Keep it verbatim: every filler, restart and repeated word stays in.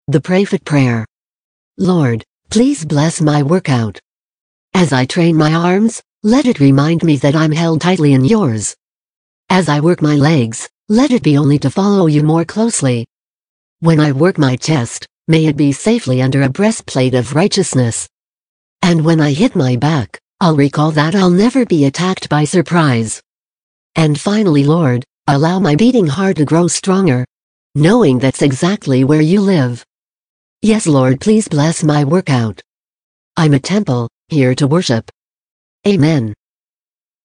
The Prophet Prayer. Lord, please bless my workout. As I train my arms, let it remind me that I'm held tightly in yours. As I work my legs, let it be only to follow you more closely. When I work my chest, may it be safely under a breastplate of righteousness. And when I hit my back, I'll recall that I'll never be attacked by surprise. And finally, Lord, allow my beating heart to grow stronger, knowing that's exactly where you live. Yes, Lord, please bless my workout. I'm a temple, here to worship. Amen.